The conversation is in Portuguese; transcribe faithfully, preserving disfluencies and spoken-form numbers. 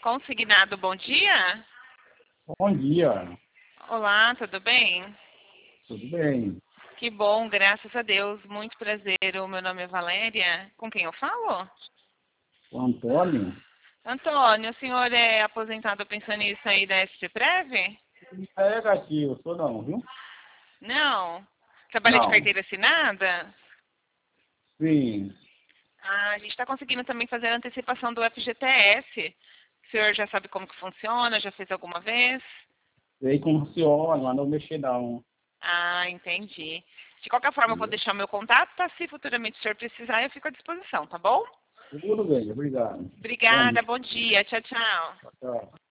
Consignado, bom dia. Bom dia, Olá, tudo bem? tudo bem? Que bom, graças a Deus. Muito prazer. O meu nome é Valéria. Com quem eu falo? O Antônio? Antônio, o senhor é aposentado pensionista aí da S T Prev? É negativo, eu sou não, viu? Não. Trabalha de Não. carteira assinada? Sim, Ah, a gente está conseguindo também fazer a antecipação do F G T S. O senhor já sabe como que funciona? Já fez alguma vez? sei como funciona, mas não mexer não. Ah, entendi. De qualquer forma, eu vou deixar o meu contato, tá? Se futuramente o senhor precisar, eu fico à disposição, tá bom? Tudo bem, obrigado. Bom Obrigada, dia, bom dia. Tchau, tchau. tchau.